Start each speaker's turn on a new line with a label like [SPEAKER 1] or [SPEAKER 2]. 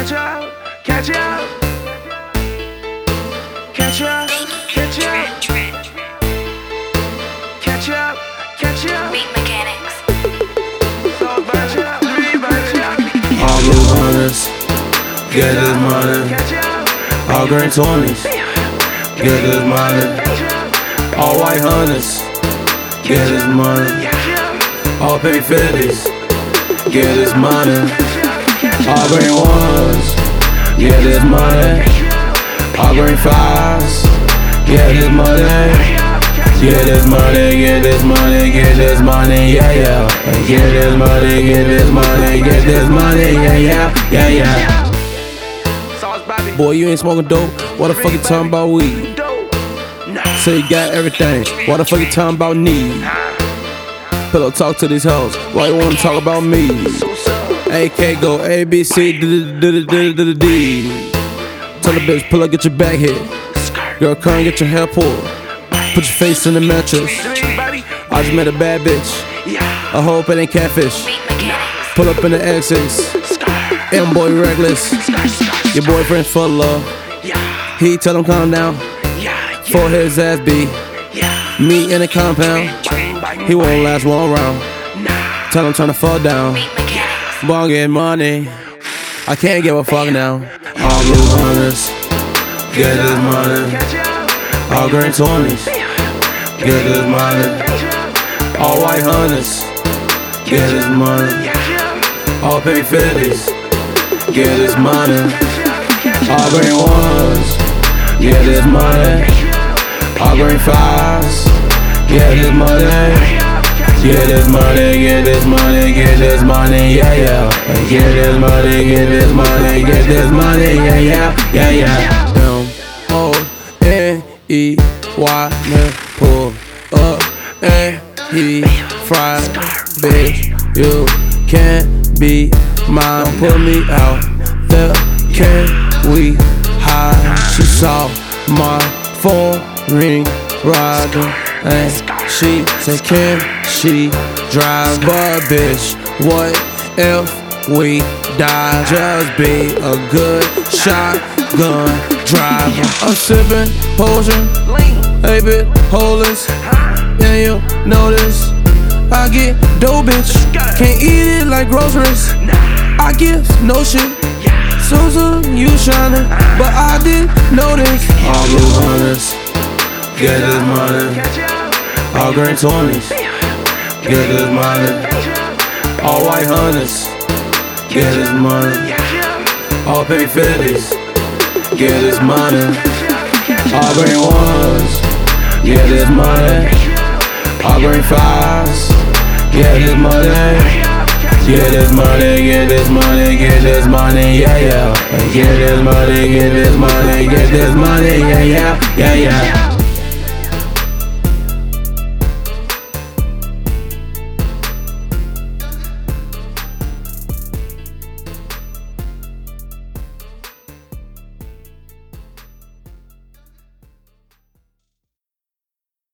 [SPEAKER 1] catch up, catch up, catch up, catch up, catch up, catch up.
[SPEAKER 2] Beat mechanics.
[SPEAKER 1] So bunch up, three bunch up.
[SPEAKER 3] All blue hunters, get this money.
[SPEAKER 1] Catch up,
[SPEAKER 3] All green 20s, get this money. All white hunters, get this money.
[SPEAKER 1] catch up,
[SPEAKER 3] All pink 50s, get this money. All green ones, get this money. All green fives, get this money. Get this money, get this money, get this money, yeah, yeah. Get this money, get this money, get this money, yeah, yeah, yeah, yeah.
[SPEAKER 1] Sauce Bobby.
[SPEAKER 3] Boy, you ain't smoking dope, why the fuck you talking about weed?
[SPEAKER 1] Dope.
[SPEAKER 3] Say you got everything, why the fuck you talking about need? Pillow talk to these hoes, why you wanna talk about me? AK go A, B, C, D. Tell the bitch, pull up, get your back hit. Girl, come and get your hair pulled. Put your face in the mattress. I just met a bad bitch. I hope it ain't catfish.
[SPEAKER 2] Beat mechanics.
[SPEAKER 3] Pull up in the X6. M-boy reckless. Your boyfriend full of love. He tell him calm down. For his ass beat. Me in the compound. He won't last one round. Tell him turn the fuck down.
[SPEAKER 2] Beat mechanics.
[SPEAKER 3] Boy, I'm getting money. I can't give a fuck now. All blue hunters, get this money. All green 20s, get this money. All white hunters, get this money. All pink 50s, get this money. All green ones, get this money. All green fives, get this money. Get this money, get this money, get this money, yeah, yeah. Get this money, get this money, get this money, yeah, yeah, yeah, yeah. M-O-N-E-Y, man, pull up and he fried, bitch. You can't be mine, put me out there, can we hide? She saw my phone ring, riding, and she said, can she drive? But bitch, what if we die? Just be a good shotgun driver. I'm sipping potion, a bit holeless, and you know this. I get dough, bitch, can't eat it like groceries. I give no shit, so you shining, but I did notice. All blue hunters, get this money. All green 20s, get this money. All white hunters, get this money. All pink 50s, get this money. All green ones, get this money. All green fives, get this money. Get this money, get this money, get this money, yeah, yeah. Get this money, get this money, get this money, yeah, yeah, yeah, yeah.